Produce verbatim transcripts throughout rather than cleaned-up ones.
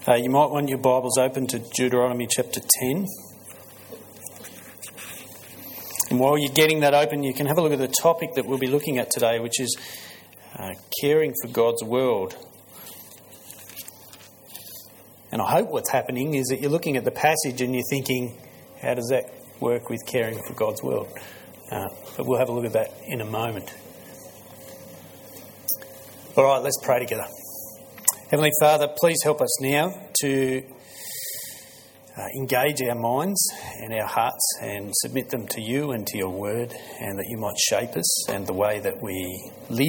Uh, you might want your Bibles open to Deuteronomy chapter ten. And while you're getting that open, you can have a look at the topic that we'll be looking at today, which is uh, caring for God's world. And I hope what's happening is that you're looking at the passage and you're thinking, how does that work with caring for God's world? Uh, but we'll have a look at that in a moment. All right, let's pray together. Heavenly Father, please help us now to uh, engage our minds and our hearts and submit them to you and to your word, and that you might shape us and the way that we live,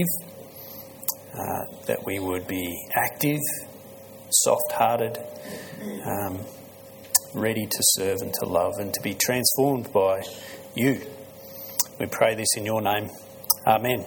uh, that we would be active, soft-hearted, um, ready to serve and to love and to be transformed by you. We pray this in your name. Amen.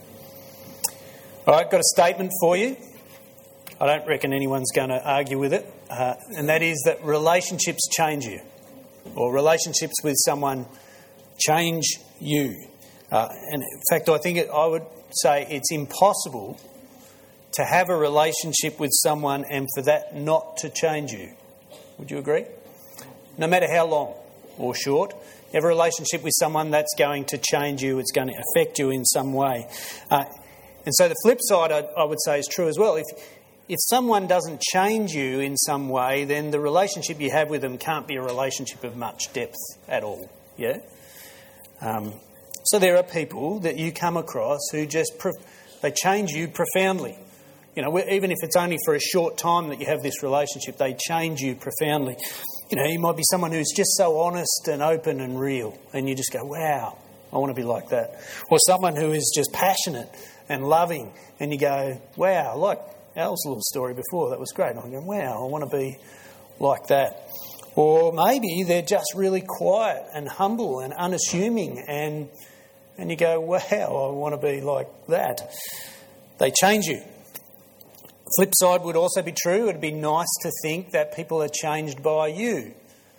All right, got a statement for you. I don't reckon anyone's going to argue with it, uh, and that is that relationships change you, or relationships with someone change you. Uh, and in fact, I think it, I would say it's impossible to have a relationship with someone and for that not to change you. Would you agree? No matter how long or short, you have a relationship with someone that's going to change you, it's going to affect you in some way. Uh, and so the flip side, I, I would say, is true as well. If If someone doesn't change you in some way, then the relationship you have with them can't be a relationship of much depth at all. Yeah. Um, so there are people that you come across who just pro- they change you profoundly. You know, even if it's only for a short time that you have this relationship, they change you profoundly. You know, you might be someone who's just so honest and open and real, and you just go, "Wow, I want to be like that." Or someone who is just passionate and loving, and you go, "Wow, like Al's little story before, that was great." And I'm going, wow, I want to be like that. Or maybe they're just really quiet and humble and unassuming, and and you go, wow, I want to be like that. They change you. The flip side would also be true. It'd be nice to think that people are changed by you.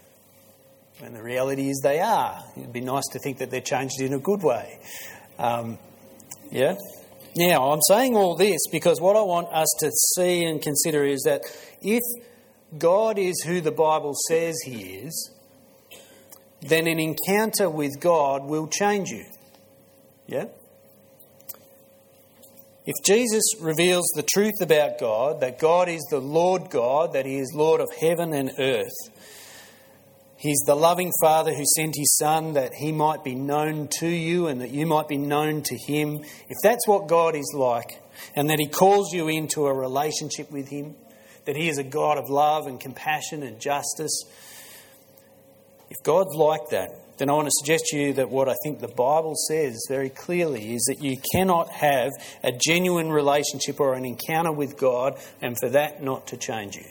And the reality is they are. It'd be nice to think that they're changed in a good way. Um, yeah? Now, I'm saying all this because what I want us to see and consider is that if God is who the Bible says he is, then an encounter with God will change you. Yeah? If Jesus reveals the truth about God, that God is the Lord God, that he is Lord of heaven and earth, he's the loving Father who sent his Son that he might be known to you and that you might be known to him. If that's what God is like, and that he calls you into a relationship with him, that he is a God of love and compassion and justice, if God's like that, then I want to suggest to you that what I think the Bible says very clearly is that you cannot have a genuine relationship or an encounter with God and for that not to change you.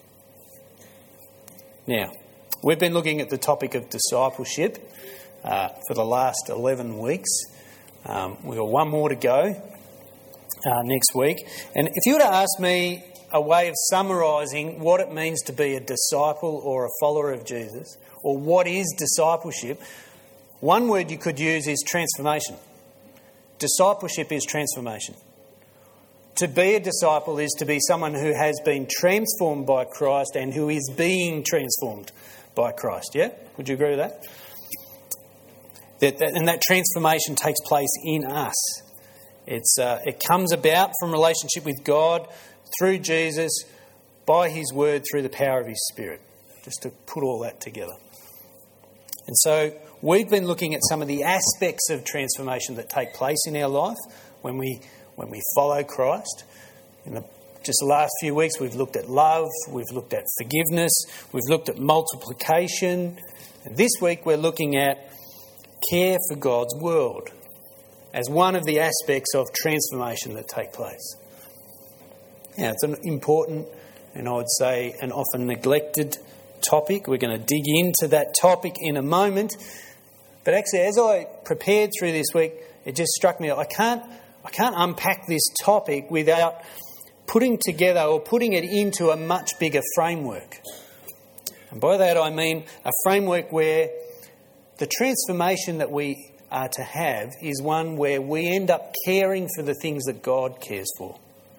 Now, we've been looking at the topic of discipleship uh, for the last eleven weeks. Um, we've got one more to go uh, next week. And if you were to ask me a way of summarising what it means to be a disciple or a follower of Jesus, or what is discipleship, one word you could use is transformation. Discipleship is transformation. To be a disciple is to be someone who has been transformed by Christ and who is being transformed by Christ, yeah? Would you agree with that? That, that and that transformation takes place in us. It's uh, it comes about from relationship with God through Jesus, by his word, through the power of his Spirit. Just to put all that together. And so we've been looking at some of the aspects of transformation that take place in our life when we when we follow Christ. In the Just the last few weeks, we've looked at love, we've looked at forgiveness, we've looked at multiplication. And this week, we're looking at care for God's world as one of the aspects of transformation that take place. Now, it's an important, and I would say an often neglected topic. We're going to dig into that topic in a moment. But actually, as I prepared through this week, it just struck me, I can't, I can't unpack this topic without putting together or putting it into a much bigger framework. And by that I mean a framework where the transformation that we are to have is one where we end up caring for the things that God cares for.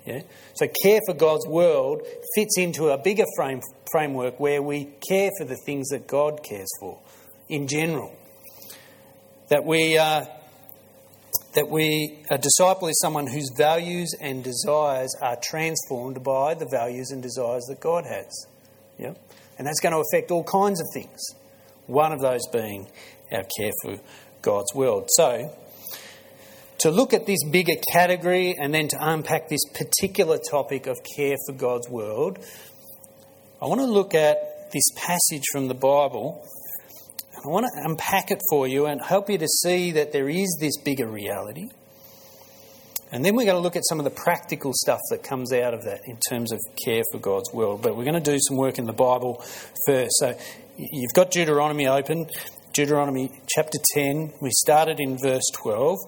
Yeah? So care for God's world fits into a bigger frame, framework where we care for the things that God cares for in general. That we uh, that we a disciple is someone whose values and desires are transformed by the values and desires that God has. Yeah? And that's going to affect all kinds of things. One of those being our care for God's world. So, to look at this bigger category and then to unpack this particular topic of care for God's world, I want to look at this passage from the Bible. I want to unpack it for you and help you to see that there is this bigger reality. And then we're going to look at some of the practical stuff that comes out of that in terms of care for God's world. But we're going to do some work in the Bible first. So you've got Deuteronomy open. Deuteronomy chapter ten. We started in verse twelve.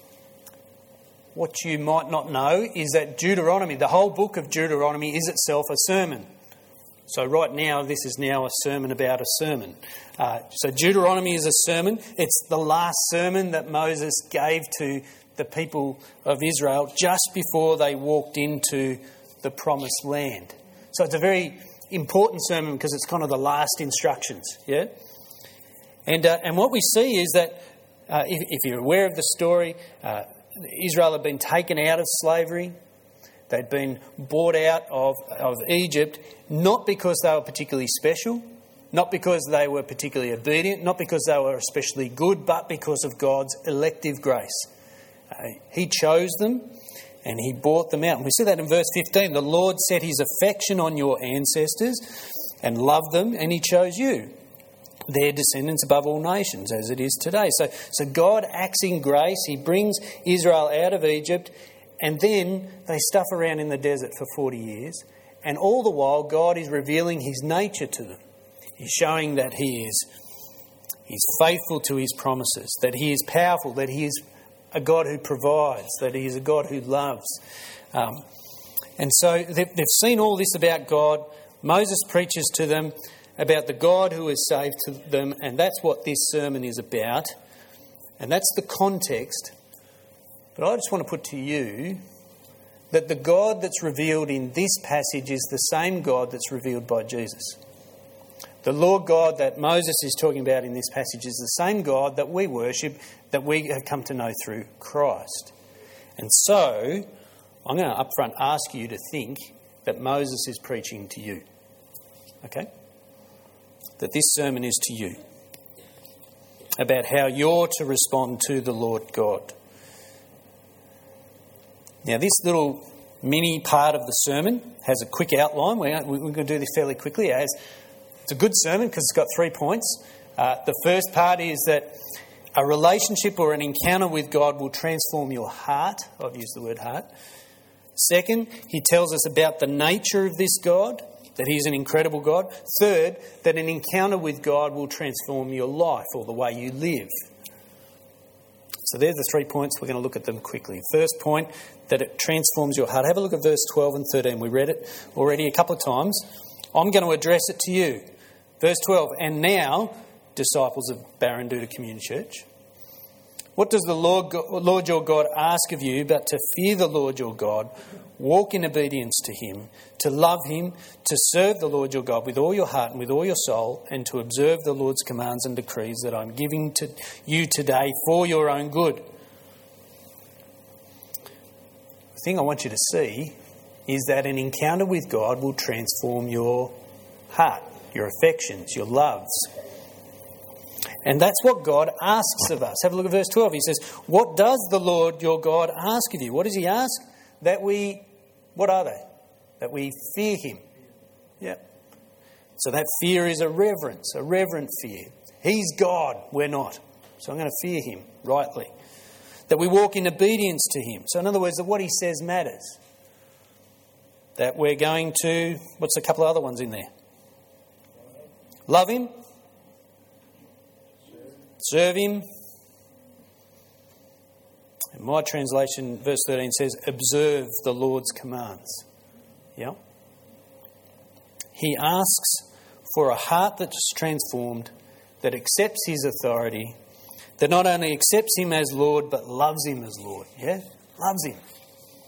What you might not know is that Deuteronomy, the whole book of Deuteronomy, is itself a sermon. So right now, this is now a sermon about a sermon. Uh, so Deuteronomy is a sermon. It's the last sermon that Moses gave to the people of Israel just before they walked into the promised land. So it's a very important sermon because it's kind of the last instructions. Yeah, and uh, and what we see is that uh, if, if you're aware of the story, uh, Israel had been taken out of slavery. They'd been brought out of, of Egypt, not because they were particularly special, not because they were particularly obedient, not because they were especially good, but because of God's elective grace. Uh, he chose them and he brought them out. And we see that in verse fifteen. The Lord set his affection on your ancestors and loved them, and he chose you, their descendants above all nations, as it is today. So, so God acts in grace. He brings Israel out of Egypt, and then they stuff around in the desert for forty years. And all the while, God is revealing his nature to them. He's showing that he is he's faithful to his promises, that he is powerful, that he is a God who provides, that he is a God who loves. Um, and so they've, they've seen all this about God. Moses preaches to them about the God who has saved to them, and that's what this sermon is about. And that's the context. But I just want to put to you that the God that's revealed in this passage is the same God that's revealed by Jesus. The Lord God that Moses is talking about in this passage is the same God that we worship, that we have come to know through Christ. And so, I'm going to upfront ask you to think that Moses is preaching to you. Okay? That this sermon is to you. About how you're to respond to the Lord God. Now, this little mini part of the sermon has a quick outline. We're going to do this fairly quickly. It has, it's a good sermon because it's got three points. Uh, the first part is that a relationship or an encounter with God will transform your heart. I've used the word heart. Second, he tells us about the nature of this God, that he is an incredible God. Third, that an encounter with God will transform your life or the way you live. So there's the three points. We're going to look at them quickly. First point, that it transforms your heart. Have a look at verse twelve and thirteen. We read it already a couple of times. I'm going to address it to you. Verse twelve, and now, disciples of Barranduda Community Church, what does the Lord, Lord your God ask of you but to fear the Lord your God, walk in obedience to him, to love him, to serve the Lord your God with all your heart and with all your soul, and to observe the Lord's commands and decrees that I'm giving to you today for your own good. The thing I want you to see is that an encounter with God will transform your heart, your affections, your loves. And that's what God asks of us. Have a look at verse twelve. He says, what does the Lord your God ask of you? What does he ask? That we, what are they? That we fear him. Yeah. So that fear is a reverence, a reverent fear. He's God, we're not. So I'm going to fear him rightly. That we walk in obedience to him. So in other words, that what he says matters. That we're going to, what's a couple of other ones in there? Love him. Serve him. And my translation, verse thirteen, says, observe the Lord's commands. Yeah? He asks for a heart that's transformed, that accepts his authority, that not only accepts him as Lord, but loves him as Lord. Yeah? Loves him.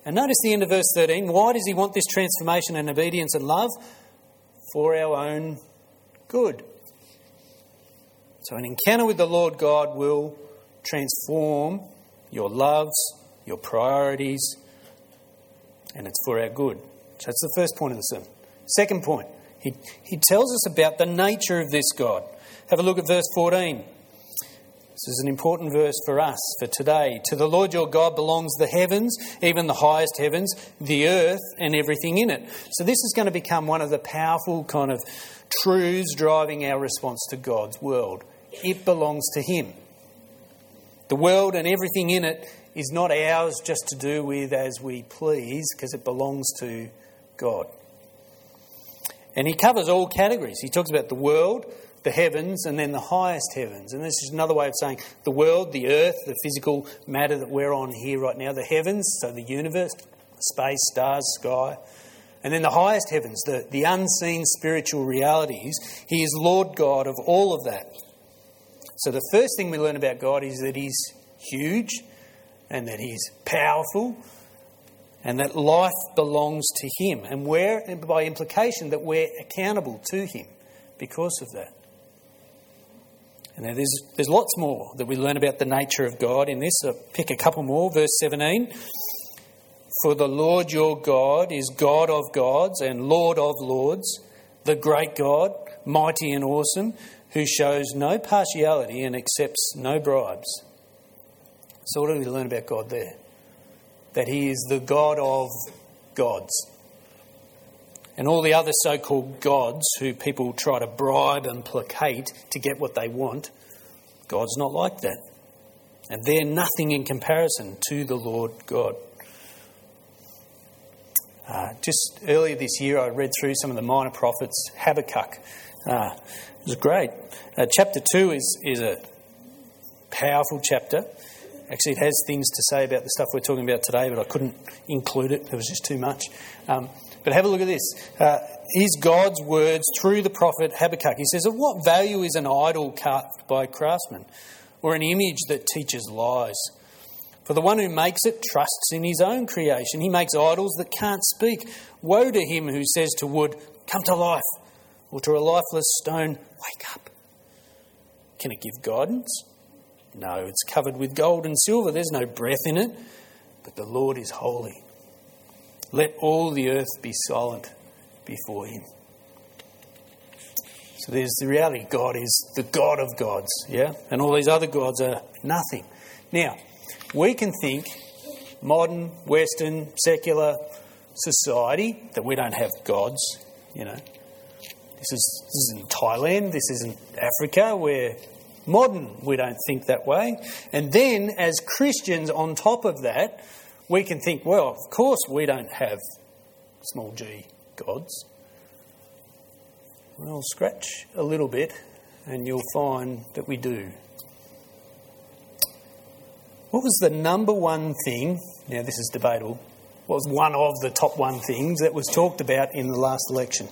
And notice the end of verse thirteen. Why does he want this transformation and obedience and love? For our own good. So an encounter with the Lord God will transform your loves, your priorities, and it's for our good. So that's the first point of the sermon. Second point, he, he tells us about the nature of this God. Have a look at verse fourteen. This is an important verse for us, for today. To the Lord your God belongs the heavens, even the highest heavens, the earth and everything in it. So this is going to become one of the powerful kind of truths driving our response to God's world. It belongs to him. The world and everything in it is not ours just to do with as we please, because it belongs to God. And he covers all categories. He talks about the world, the heavens, and then the highest heavens. And this is another way of saying the world, the earth, the physical matter that we're on here right now, the heavens, so the universe, space, stars, sky, and then the highest heavens, the, the unseen spiritual realities. He is Lord God of all of that. So the first thing we learn about God is that he's huge and that he's powerful and that life belongs to him. And we're, and by implication, that we're accountable to him because of that. And there's, there's lots more that we learn about the nature of God in this. I'll pick a couple more. Verse seventeen. For the Lord your God is God of gods and Lord of lords, the great God, mighty and awesome, who shows no partiality and accepts no bribes. So what do we learn about God there? That he is the God of gods. And all the other so-called gods who people try to bribe and placate to get what they want, God's not like that. And they're nothing in comparison to the Lord God. Uh, just earlier this year I read through some of the minor prophets, Habakkuk. Uh, it was great. Uh, chapter two is, is a powerful chapter. Actually, it has things to say about the stuff we're talking about today, but I couldn't include it. It was just too much. Um, but have a look at this. Uh, here's God's words through the prophet Habakkuk. He says, of what value is an idol carved by craftsmen, or an image that teaches lies? For the one who makes it trusts in his own creation. He makes idols that can't speak. Woe to him who says to wood, come to life, or to a lifeless stone, wake up. Can it give guidance? No, it's covered with gold and silver. There's no breath in it, but the Lord is holy. Let all the earth be silent before him. So there's the reality. God is the God of gods, yeah? And all these other gods are nothing. Now, we can think modern, Western, secular society that we don't have gods, you know. This is, this isn't Thailand, this isn't Africa, we're modern, we don't think that way. And then as Christians on top of that, we can think, well, of course we don't have small g gods. Well, scratch a little bit and you'll find that we do. What was the number one thing, now this is debatable, what was one of the top one things that was talked about in the last election?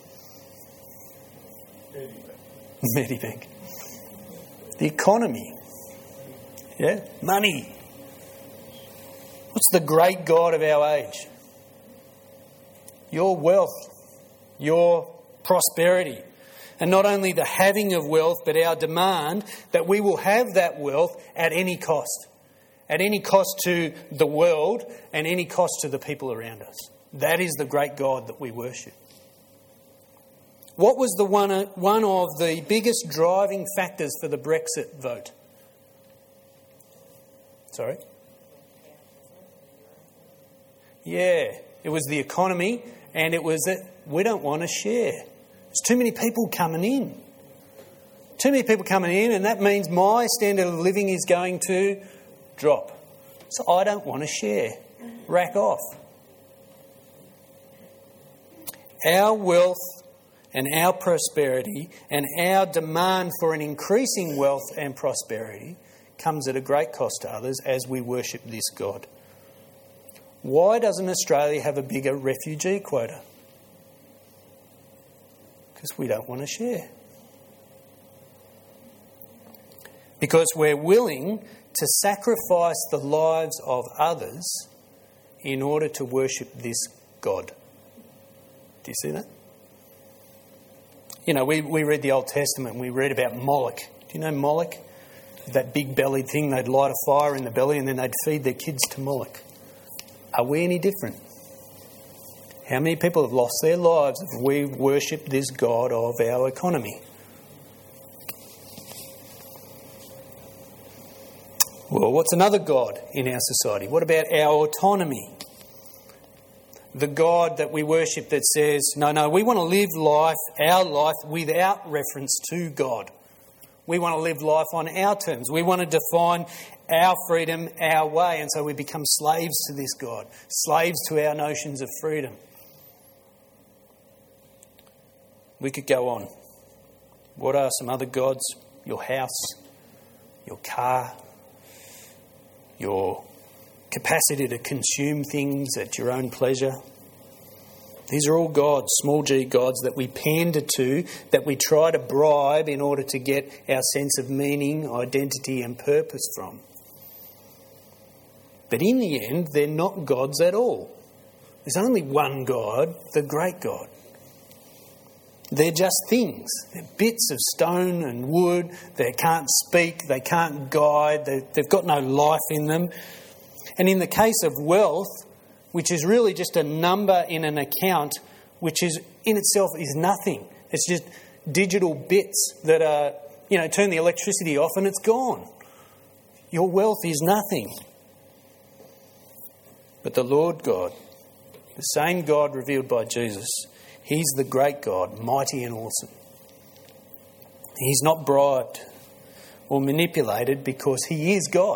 Medibank. Medibank. The economy. Yeah? Money. What's the great God of our age? Your wealth. Your prosperity. And not only the having of wealth, but our demand that we will have that wealth at any cost. At any cost to the world and any cost to the people around us. That is the great God that we worship. What was the one, one of the biggest driving factors for the Brexit vote? Sorry? Yeah, it was the economy and it was that we don't want to share. There's too many people coming in. Too many people coming in, and that means my standard of living is going to drop. So I don't want to share. Rack off. Our wealth and our prosperity and our demand for an increasing wealth and prosperity comes at a great cost to others as we worship this God. Why doesn't Australia have a bigger refugee quota? Because we don't want to share. Because we're willing to sacrifice the lives of others in order to worship this God. Do you see that? You know, we, we read the Old Testament and we read about Moloch. Do you know Moloch? That big bellied thing, they'd light a fire in the belly and then they'd feed their kids to Moloch. Are we any different? How many people have lost their lives if we worship this God of our economy? Well, what's another God in our society? What about our autonomy? The God that we worship that says, no, no, we want to live life, our life, without reference to God. We want to live life on our terms. We want to define our freedom our way, and so we become slaves to this God, slaves to our notions of freedom. We could go on. What are some other gods? Your house, your car, your capacity to consume things at your own pleasure. These are all gods, small g gods, that we pander to, that we try to bribe in order to get our sense of meaning, identity and purpose from. But in the end, they're not gods at all. There's only one God, the great God. They're just things. They're bits of stone and wood. They can't speak. They can't guide. They, they've got no life in them. And in the case of wealth, which is really just a number in an account, which is in itself is nothing. It's just digital bits that are, you know, turn the electricity off and it's gone. Your wealth is nothing. But the Lord God, the same God revealed by Jesus, He's the great God, mighty and awesome. He's not bribed or manipulated because He is God.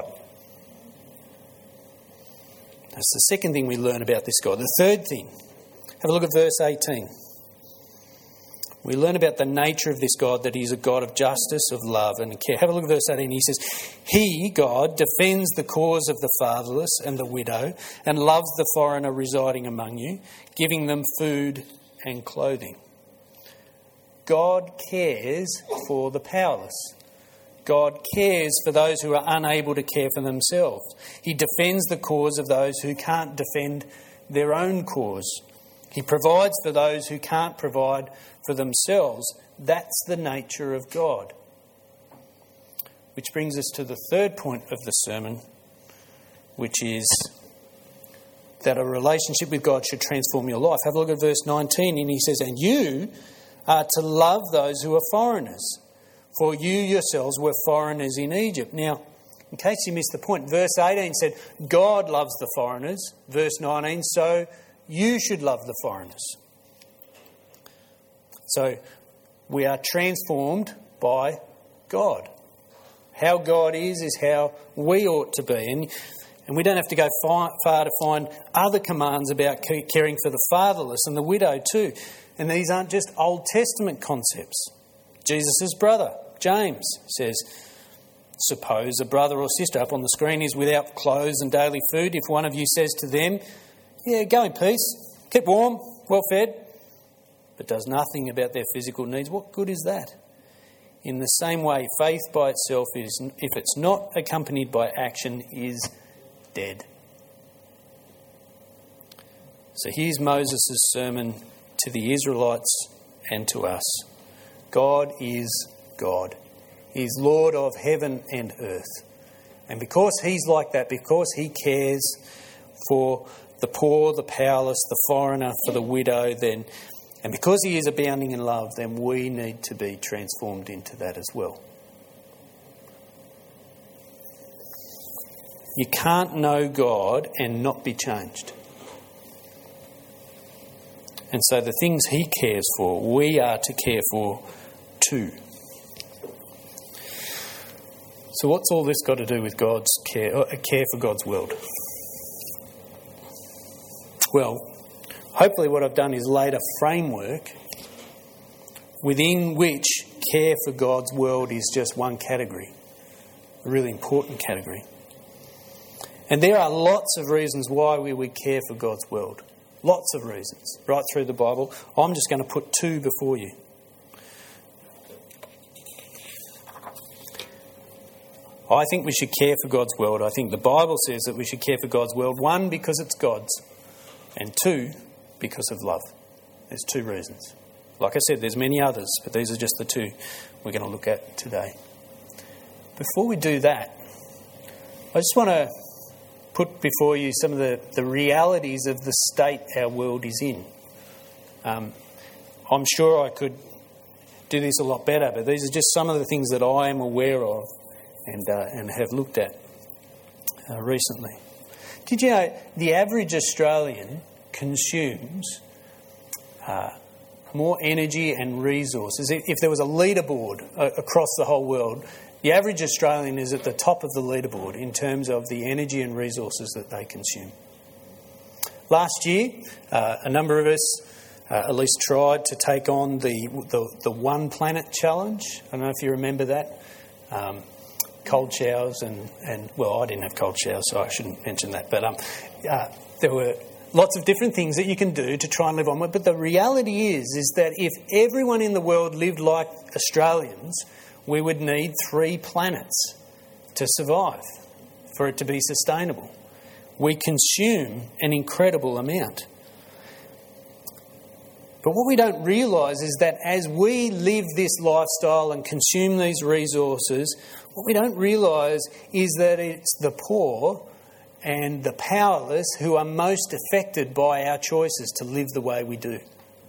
That's the second thing we learn about this God. The third thing, have a look at verse eighteen. We learn about the nature of this God, that He's a God of justice, of love and care. Have a look at verse eighteen. He says, He, God, defends the cause of the fatherless and the widow and loves the foreigner residing among you, giving them food and clothing. God cares for the powerless. God cares for those who are unable to care for themselves. He defends the cause of those who can't defend their own cause. He provides for those who can't provide for themselves. That's the nature of God. Which brings us to the third point of the sermon, which is that a relationship with God should transform your life. Have a look at verse nineteen, and he says, and you are to love those who are foreigners, for you yourselves were foreigners in Egypt. Now, in case you missed the point, verse eighteen said, God loves the foreigners. Verse nineteen, so you should love the foreigners. So we are transformed by God. How God is, is how we ought to be. And, and we don't have to go far, far to find other commands about caring for the fatherless and the widow too. And these aren't just Old Testament concepts. Jesus' brother, James, says, suppose a brother or sister, up on the screen, is without clothes and daily food. If one of you says to them, yeah, go in peace, keep warm, well fed, but does nothing about their physical needs, what good is that? In the same way, faith by itself, is, if it's not accompanied by action, is dead. So here's Moses' sermon to the Israelites and to us. God is God. He's Lord of heaven and earth. And because He's like that, because He cares for the poor, the powerless, the foreigner, for the widow, then, and because He is abounding in love, then we need to be transformed into that as well. You can't know God and not be changed. And so the things He cares for, we are to care for too. So what's all this got to do with God's care, uh, care for God's world? Well, hopefully what I've done is laid a framework within which care for God's world is just one category, a really important category. And there are lots of reasons why we would care for God's world. Lots of reasons, right through the Bible. I'm just going to put two before you. I think we should care for God's world. I think the Bible says that we should care for God's world. One, because it's God's. And two, because of love. There's two reasons. Like I said, there's many others, but these are just the two we're going to look at today. Before we do that, I just want to put before you some of the, the realities of the state our world is in. Um, I'm sure I could do this a lot better, but these are just some of the things that I am aware of and uh, and have looked at uh, recently. Did you know the average Australian consumes uh, more energy and resources? If there was a leaderboard uh, across the whole world, the average Australian is at the top of the leaderboard in terms of the energy and resources that they consume. Last year, uh, a number of us uh, at least tried to take on the, the the One Planet Challenge. I don't know if you remember that. Um, cold showers and, and, well, I didn't have cold showers, so I shouldn't mention that. But um, uh, there were lots of different things that you can do to try and live on it. But the reality is, is that if everyone in the world lived like Australians, we would need three planets to survive for it to be sustainable. We consume an incredible amount. But what we don't realise is that as we live this lifestyle and consume these resources, what we don't realise is that it's the poor and the powerless who are most affected by our choices to live the way we do.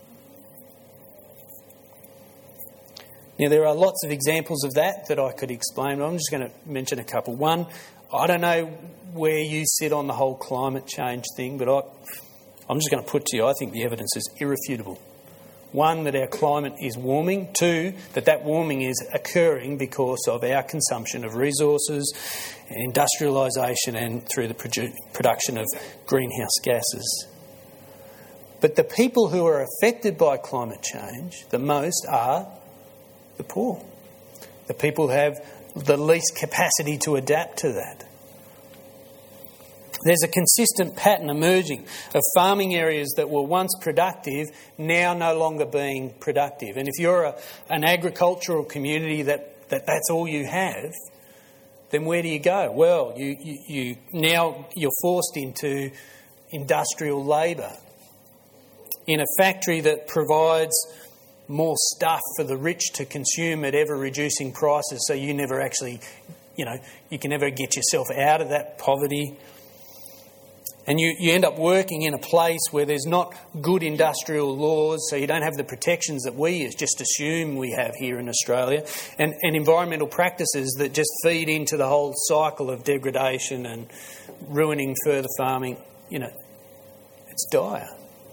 Now, there are lots of examples of that that I could explain, but I'm just going to mention a couple. One, I don't know where you sit on the whole climate change thing, but I, I'm just going to put to you, I think the evidence is irrefutable. One, that our climate is warming. Two, that that warming is occurring because of our consumption of resources, industrialisation, and through the produ- production of greenhouse gases. But the people who are affected by climate change the most are the poor. The people who have the least capacity to adapt to that. There's a consistent pattern emerging of farming areas that were once productive now no longer being productive. And if you're a, an agricultural community that, that that's all you have, then where do you go? Well, you, you, you now you're forced into industrial labour in a factory that provides more stuff for the rich to consume at ever-reducing prices, so you never actually, you know, you can never get yourself out of that poverty. And you, you end up working in a place where there's not good industrial laws, so you don't have the protections that we just assume we have here in Australia, and, and environmental practices that just feed into the whole cycle of degradation and ruining further farming. You know, it's dire.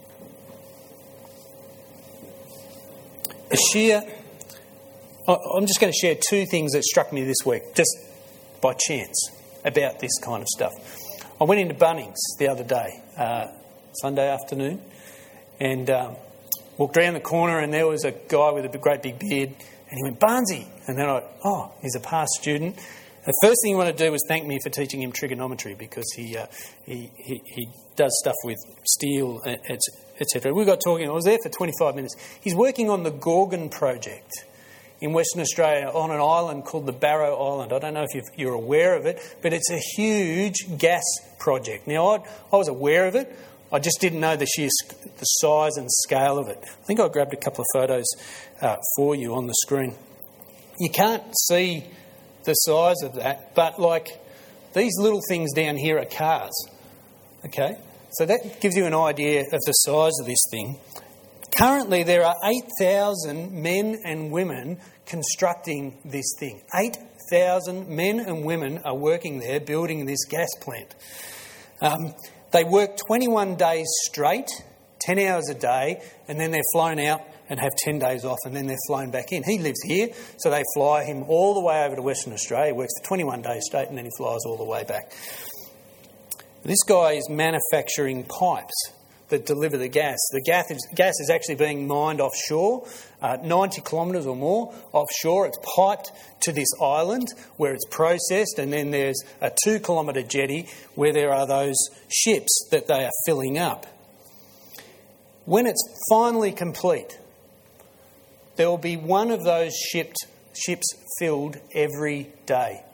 A sheer... I'm just going to share two things that struck me this week, just by chance, about this kind of stuff. I went into Bunnings the other day, uh, Sunday afternoon, and um, walked around the corner, and there was a guy with a great big beard, and he went, "Barnesy!" And then I, oh, he's a past student. The first thing he wanted to do was thank me for teaching him trigonometry, because he uh, he, he he does stuff with steel, et cetera. We got talking. I was there for twenty-five minutes. He's working on the Gorgon project in Western Australia on an island called the Barrow Island. I don't know if you've, you're aware of it, but it's a huge gas project. Now, I, I was aware of it. I just didn't know the sheer the size and scale of it. I think I grabbed a couple of photos uh, for you on the screen. You can't see the size of that, but like these little things down here are cars. Okay? So that gives you an idea of the size of this thing. Currently, there are eight thousand men and women constructing this thing. eight thousand men and women are working there building this gas plant. Um, they work twenty-one days straight, ten hours a day, and then they're flown out and have ten days off, and then they're flown back in. He lives here, so they fly him all the way over to Western Australia, works for twenty-one days straight, and then he flies all the way back. This guy is manufacturing pipes that deliver the gas. The gas is, gas is actually being mined offshore, uh, ninety kilometres or more offshore. It's piped to this island where it's processed, and then there's a two kilometre jetty where there are those ships that they are filling up. When it's finally complete, there will be one of those shipped, ships filled every day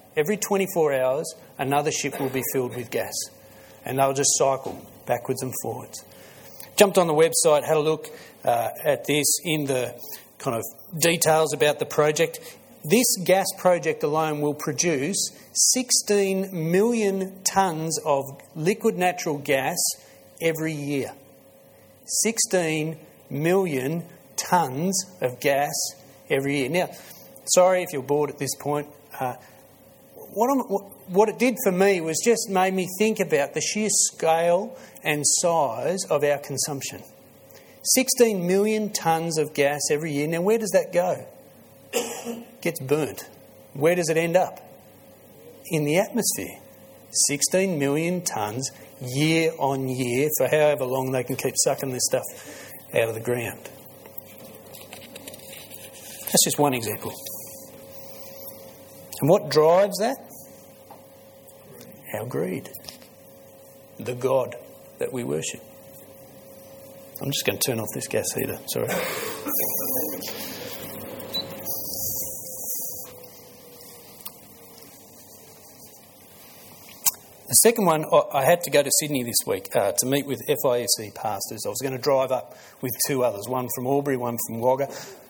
Every twenty-four hours, another ship will be filled with gas. And they'll just cycle backwards and forwards. Jumped on the website, had a look uh, at this in the kind of details about the project. This gas project alone will produce sixteen million tonnes of liquid natural gas every year. sixteen million tonnes of gas every year. Now, sorry if you're bored at this point. Uh, what, I'm, what, what it did for me was just made me think about the sheer scale and size of our consumption. sixteen million tonnes of gas every year. Now, where does that go? Gets burnt. Where does it end up? In the atmosphere. sixteen million tonnes year on year for however long they can keep sucking this stuff out of the ground. That's just one example. And what drives that? Our greed. The God that we worship. I'm just going to turn off this gas heater. Sorry. The second one, I had to go to Sydney this week uh, to meet with F I S E pastors. I was going to drive up with two others, one from Albury, one from Wagga.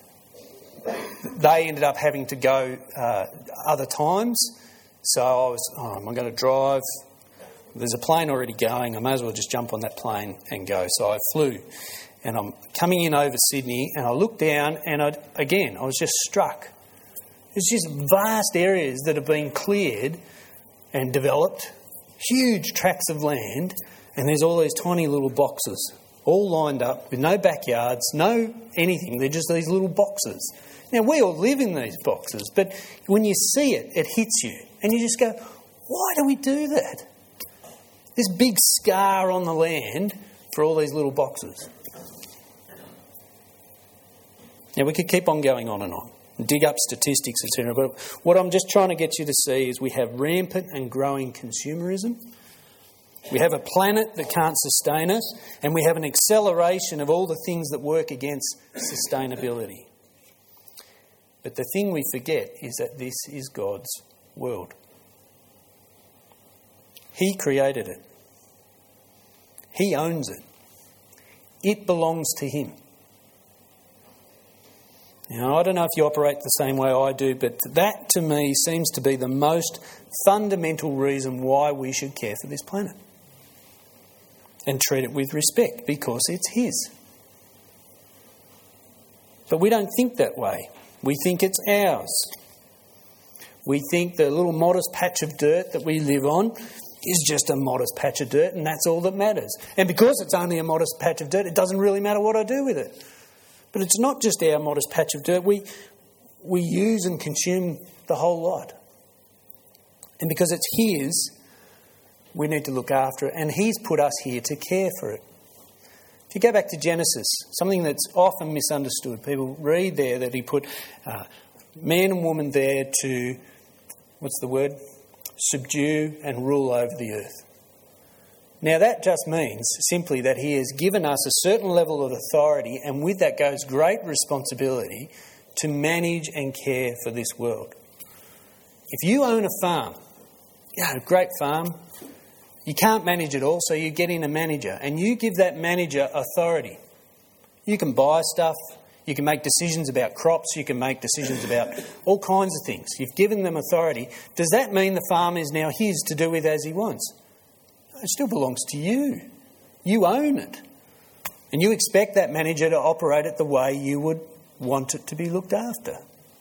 They ended up having to go uh, other times, so I was, oh, am I going to drive? There's a plane already going, I may as well just jump on that plane and go. So I flew, and I'm coming in over Sydney, and I looked down, and I again, I was just struck. There's just vast areas that have been cleared and developed, huge tracts of land, and there's all these tiny little boxes, all lined up with no backyards, no anything. They're just these little boxes. Now, we all live in these boxes, but when you see it, it hits you. And you just go, why do we do that? This big scar on the land for all these little boxes. Now, we could keep on going on and on, and dig up statistics, et cetera. But what I'm just trying to get you to see is we have rampant and growing consumerism. We have a planet that can't sustain us, and we have an acceleration of all the things that work against sustainability. But the thing we forget is that this is God's world. He created it. He owns it. It belongs to Him. Now, I don't know if you operate the same way I do, but that to me seems to be the most fundamental reason why we should care for this planet and treat it with respect, because it's His. But we don't think that way. We think it's ours. We think the little modest patch of dirt that we live on is just a modest patch of dirt, and that's all that matters. And because it's only a modest patch of dirt, it doesn't really matter what I do with it. But it's not just our modest patch of dirt. We, we use and consume the whole lot. And because it's His, we need to look after it. And He's put us here to care for it. If you go back to Genesis, something that's often misunderstood, people read there that He put uh, man and woman there to, what's the word? Subdue and rule over the earth. Now that just means simply that He has given us a certain level of authority, and with that goes great responsibility to manage and care for this world. If you own a farm, yeah, a great farm, you can't manage it all, so you get in a manager and you give that manager authority. You can buy stuff, you can make decisions about crops, you can make decisions about all kinds of things. You've given them authority. Does that mean the farm is now his to do with as he wants? No, it still belongs to you. You own it. And you expect that manager to operate it the way you would want it to be looked after.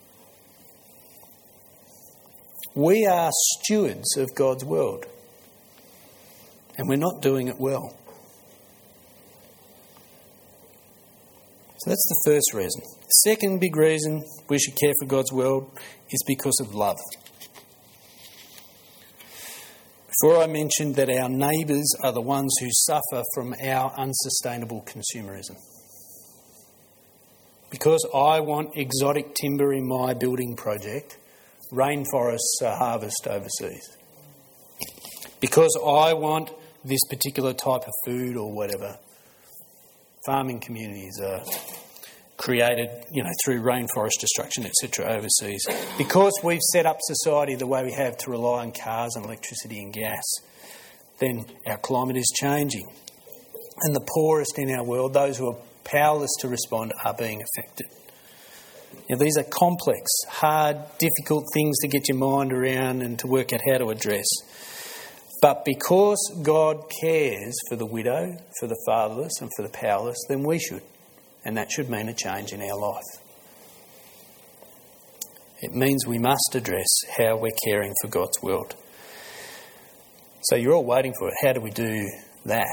We are stewards of God's world. And we're not doing it well. So that's the first reason. The second big reason we should care for God's world is because of love. Before I mentioned that our neighbours are the ones who suffer from our unsustainable consumerism. Because I want exotic timber in my building project, rainforests are harvested overseas. Because I want this particular type of food or whatever, farming communities are created, you know, through rainforest destruction, et cetera, overseas. Because we've set up society the way we have to rely on cars and electricity and gas, then our climate is changing. And the poorest in our world, those who are powerless to respond, are being affected. Now, these are complex, hard, difficult things to get your mind around and to work out how to address. But because God cares for the widow, for the fatherless and for the powerless, then we should. And that should mean a change in our life. It means we must address how we're caring for God's world. So you're all waiting for it. How do we do that?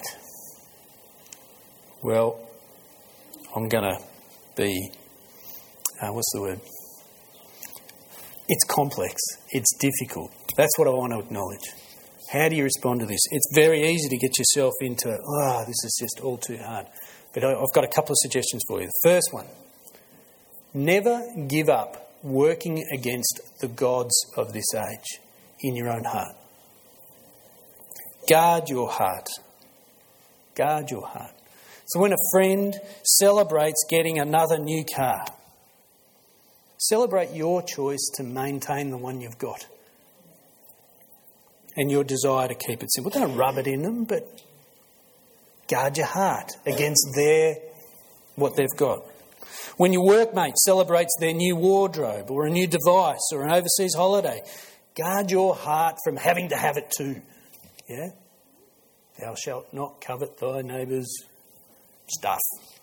Well, I'm going to be, uh, what's the word? It's complex. It's difficult. That's what I want to acknowledge. How do you respond to this? It's very easy to get yourself into, oh, this is just all too hard. But I've got a couple of suggestions for you. The first one, never give up working against the gods of this age in your own heart. Guard your heart. Guard your heart. So when a friend celebrates getting another new car, celebrate your choice to maintain the one you've got and your desire to keep it simple. Don't rub it in them, but guard your heart against their what they've got. When your workmate celebrates their new wardrobe or a new device or an overseas holiday, guard your heart from having to have it too. Yeah? Thou shalt not covet thy neighbour's stuff.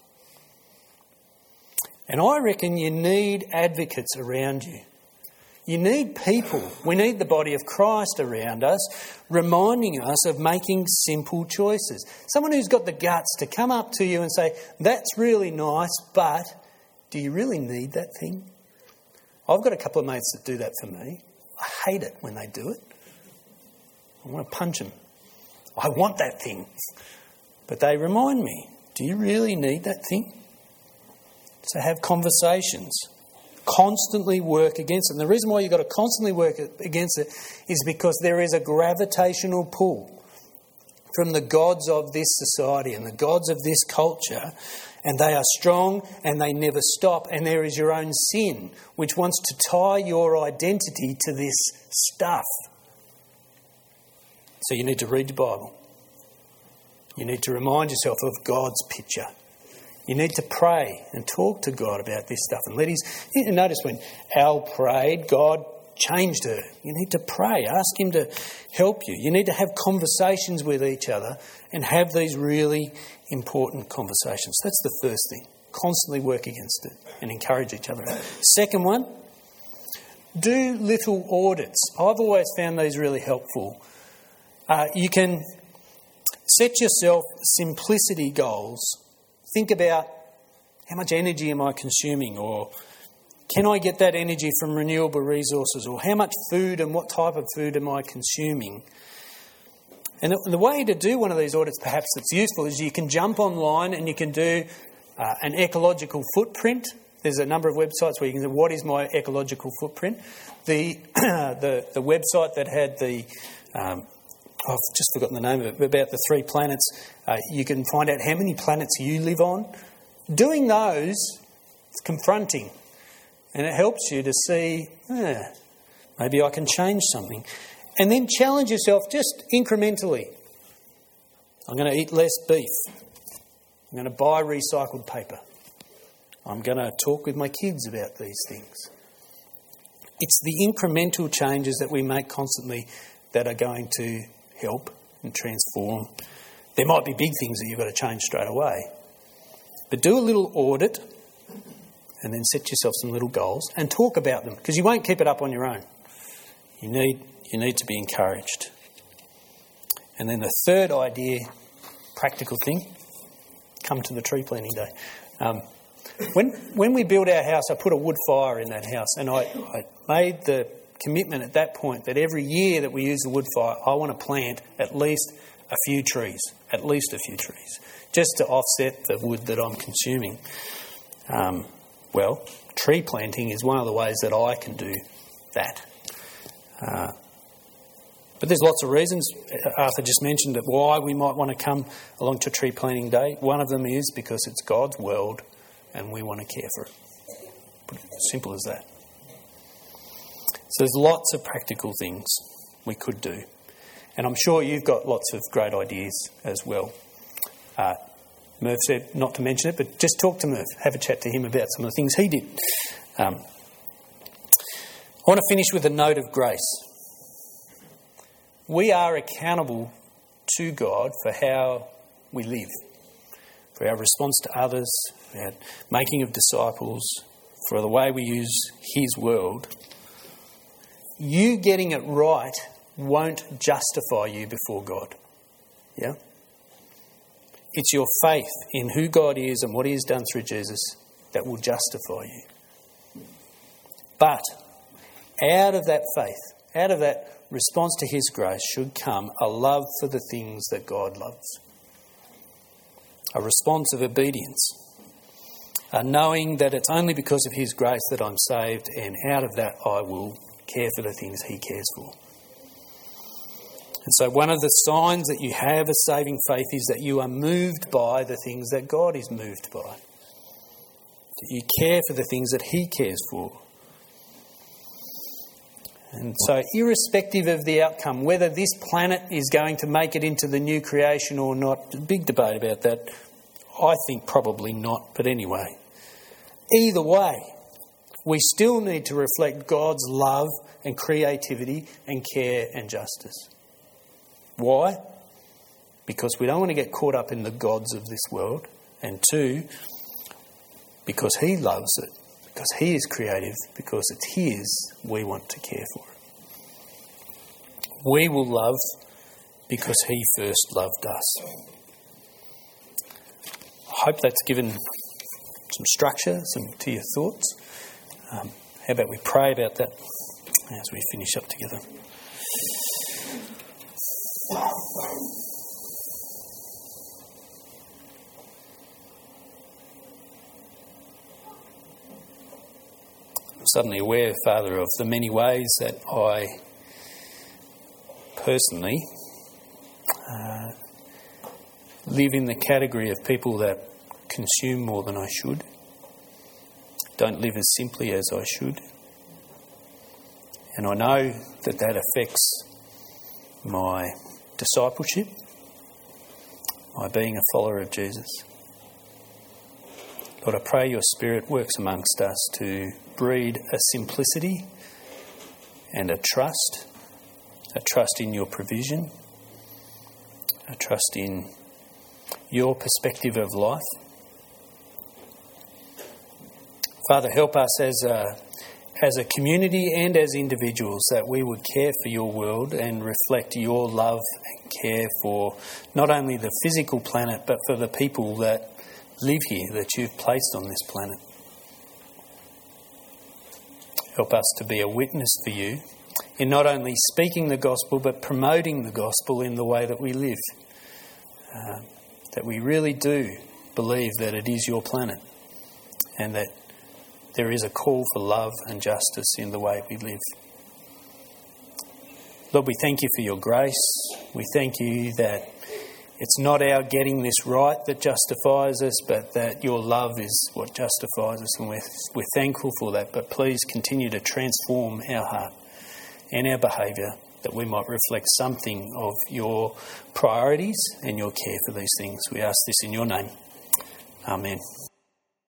And I reckon you need advocates around you. You need people. We need the body of Christ around us, reminding us of making simple choices. Someone who's got the guts to come up to you and say, that's really nice, but do you really need that thing? I've got a couple of mates that do that for me. I hate it when they do it. I want to punch them. I want that thing. But they remind me, do you really need that thing? So have conversations. Constantly work against it. And the reason why you've got to constantly work against it is because there is a gravitational pull from the gods of this society and the gods of this culture, and they are strong and they never stop. And there is your own sin, which wants to tie your identity to this stuff. So you need to read your Bible. You need to remind yourself of God's picture. You need to pray and talk to God about this stuff. And let his, you notice when Al prayed, God changed her. You need to pray. Ask him to help you. You need to have conversations with each other and have these really important conversations. That's the first thing. Constantly work against it and encourage each other. Second one, do little audits. I've always found these really helpful. Uh, you can set yourself simplicity goals. Think about how much energy am I consuming, or can I get that energy from renewable resources, or how much food and what type of food am I consuming? And the, the way to do one of these audits perhaps that's useful is you can jump online and you can do uh, an ecological footprint. There's a number of websites where you can say, what is my ecological footprint? The the, the website that had the... Um, I've just forgotten the name of it, but about the three planets, uh, you can find out how many planets you live on. Doing those is confronting, and it helps you to see, eh, maybe I can change something. And then challenge yourself just incrementally. I'm going to eat less beef. I'm going to buy recycled paper. I'm going to talk with my kids about these things. It's the incremental changes that we make constantly that are going to help and transform. There might be big things that you've got to change straight away. But do a little audit and then set yourself some little goals and talk about them, because you won't keep it up on your own. You need, you need to be encouraged. And then the third idea, practical thing, come to the tree planting day. Um, when when we built our house, I put a wood fire in that house, and I, I made the commitment at that point that every year that we use the wood fire, I want to plant at least a few trees, at least a few trees, just to offset the wood that I'm consuming. Um, well, tree planting is one of the ways that I can do that. Uh, but there's lots of reasons. Arthur just mentioned that why we might want to come along to Tree Planting Day. One of them is because it's God's world and we want to care for it. Simple as that. So there's lots of practical things we could do. And I'm sure you've got lots of great ideas as well. Uh, Merv said not to mention it, but just talk to Merv. Have a chat to him about some of the things he did. Um, I want to finish with a note of grace. We are accountable to God for how we live, for our response to others, for our making of disciples, for the way we use His world. You getting it right won't justify you before God. Yeah? It's your faith in who God is and what He has done through Jesus that will justify you. But out of that faith, out of that response to His grace should come a love for the things that God loves. A response of obedience. A knowing that it's only because of His grace that I'm saved, and out of that I will care for the things He cares for. And so one of the signs that you have a saving faith is that you are moved by the things that God is moved by. That you care for the things that He cares for. And so irrespective of the outcome, whether this planet is going to make it into the new creation or not, big debate about that. I think probably not, but anyway. Either way, we still need to reflect God's love and creativity and care and justice. Why? Because we don't want to get caught up in the gods of this world. And two, because He loves it. Because He is creative. Because it's His, we want to care for it. We will love because He first loved us. I hope that's given some structure some to your thoughts. Um, how about we pray about that as we finish up together? I'm suddenly aware, Father, of the many ways that I personally uh, live in the category of people that consume more than I should, don't live as simply as I should. And I know that that affects my discipleship, my being a follower of Jesus. Lord, I pray your Spirit works amongst us to breed a simplicity and a trust, a trust in your provision, a trust in your perspective of life. Father, help us as a, as a community and as individuals that we would care for your world and reflect your love and care for not only the physical planet but for the people that live here, that you've placed on this planet. Help us to be a witness for you in not only speaking the gospel but promoting the gospel in the way that we live. Uh, that we really do believe that it is your planet and that there is a call for love and justice in the way we live. Lord, we thank you for your grace. We thank you that it's not our getting this right that justifies us, but that your love is what justifies us, and we're, we're thankful for that. But please continue to transform our heart and our behaviour, that we might reflect something of your priorities and your care for these things. We ask this in your name. Amen.